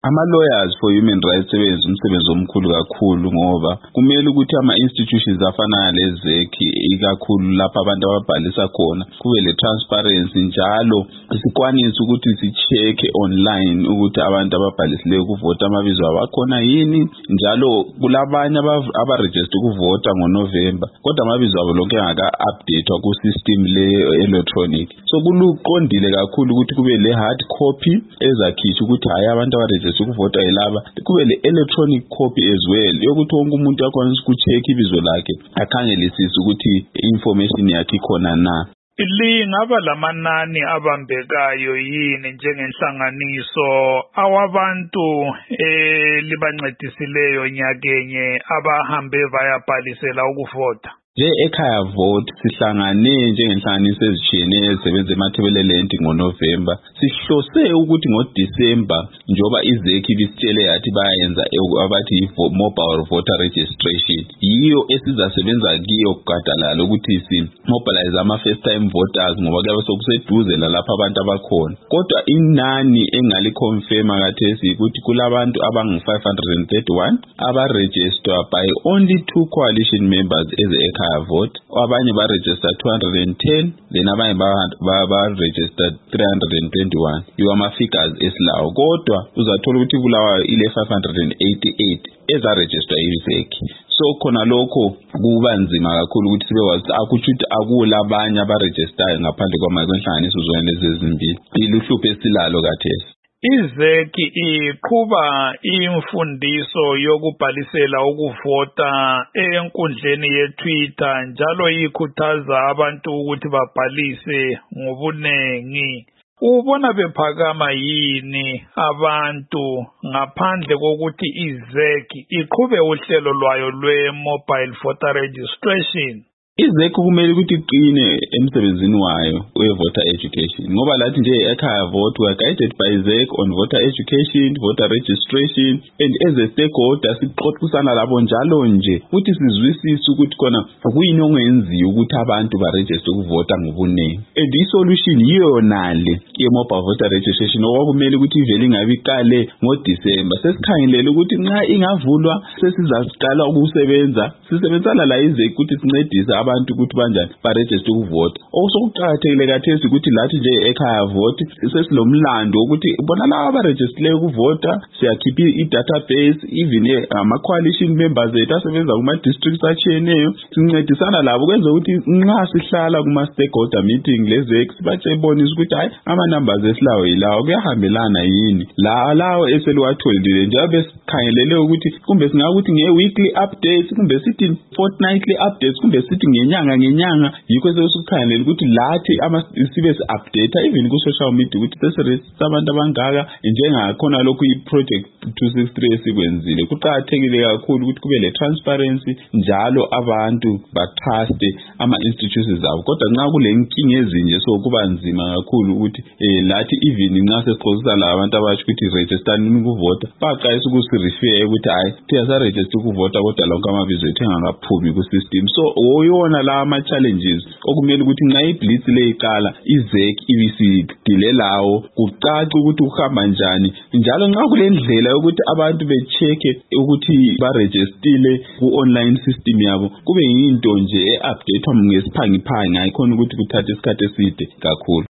Ama-lawyers for human rights sebenza umsebenzi omkhulu kakhulu ngoba kumele ukuthi ama-institutions afana lezek ikakhulu lapha abantu ababhalisa khona kube le transparency njalo sikwanise ukuthi si-check online ukuthi abantu ababhalisileyo ukuvota amabizo abo akhona yini njalo kulabanye abaregister ukuvota ngoNovember kodwa amabizo abo lonke engaka-updatewa ku-system le electronic. So kuluqondile kakhulu ukuthi kube le hard copy ezakhishwa ukuthi hayi abantu abaregister ukuvota yilaba, kube le electronic copy as well yokuthi wonke umuntu akwanise ukucheck ibizo lakhe akhangelisise ukuthi information yakhe ikhona na. Lingaba lamanani abambekayo yini njengenhlanganiso awabantu libancedisileyo nyakenye abahambe bayabhalisela ukuvota? Ekhaya vote sihlangane njengenhlanganiso ezitshiyeneyo ezisebenza eMathebeleland ngoNovember. Sihlose ukuthi ngoDisember njoba izeki bisitshele yathi bayenza abathi mobile voter registration. Yiyo esizasebenza kiyo kugadalala ukuthi mobilize ama first time voters ngoba kuyabe sokuseduze lapha abantu abakhona. Kodwa inani engaliconfirma kathesi ukuthi kulabantu abangu531 abaregister by only 2 coalition members vote, abanye ba-register 210, then abanye ba-register 321. Yiwo ama-figures esilawo. Kodwa uzathola ukuthi kulawa ile 588 eza-register izeki. So khona lokho kuba nzima kakhulu ukuthi sibewazi akuchuthi akulabanye abaregister ngaphandle kwenhlanganiso zona lezi ezimbili. Iluhlupho esilalo kathesi. Izeki iqhuba imfundiso yokubhalisela ukuvota enkundleni yeTwitter njalo ikhuthaza abantu ukuthi babhalise ngobunengi. Ubona bephakama yini abantu ngaphandle kokuthi izeki iqhube uhlelo lwayo lwe-mobile voter registration? Izeki kumele ukuthi iqine emsebenzini wayo we-voter education ngoba lathi nje ekhaya vote we are guided by ZEC on voter education, voter registration, and as a stakeholder sixoxisana labo njalo nje ukuthi sizwisise ukuthi khona kuyini ongenziwa ukuthi abantu baregister ukuvota ngobunengi. And i-solution yiyo nale ye-mobile voter registration okwakumele ukuthi ivele ingabe iqale ngoDisember. Sesikhangelele ukuthi nxa ingavulwa sesizaqala ukusebenza, sisebenzana la izeki ukuthi sincedise abantu ukuthi banjani baregister ukuvota. Osokuqhakathekile kathesi ukuthi lathi nje ekhaya vote sesilomlando ukuthi bona laba abaregisterle ukuvota siyakhipha i-database even ama-coalition members ethu asebenza kuma-districts atshiyeneyo sincedisana labo kwenza ukuthi nxa sihlala kuma-stakeholder meeting lezeki sibatshebonisa ukuthi hayi ama-numbers esilawo yilawo kuyahambelana yini lawo eseliwatholile njengoba sikhangelele ukuthi kumbe singakuthi nge-weekly updates kumbe sithi fortnightly updates kumbe sithi ngenyanga yikho sesikhangelela ukuthi lathi sibe si-update even ku-social media ukuthi sesiregister abantu abangaka njengakhona lokhu i-project 263 esikwenzile. Kuqakathekile kakhulu ukuthi kube le transparency njalo abantu batruste ama-institutions zabo. Kodwa nxa kule nkinga ezinje so kuba nzima kakhulu ukuthi lathi even nxa sesixoxisa la abantu abasho ukuthi registerani ukuvota baqalisa ukusirefer ukuthi hayi siyaregister ukuvota kodwa lonke amabizo ethu engakaphumi ku-system. So oyona la ama-challenges okumele ukuthi nxa iblitz le iqala izeki ibisidilelawo kucaca ukuthi uhamba njani njalo nxa kule ndlela yokuthi abantu be-check ukuthi barejistile ku-online system yabo kube yinto nje e-updatewa ngesiphangiphangi ayikhona ukuthi kuthathe isikhathi eside kakhulu.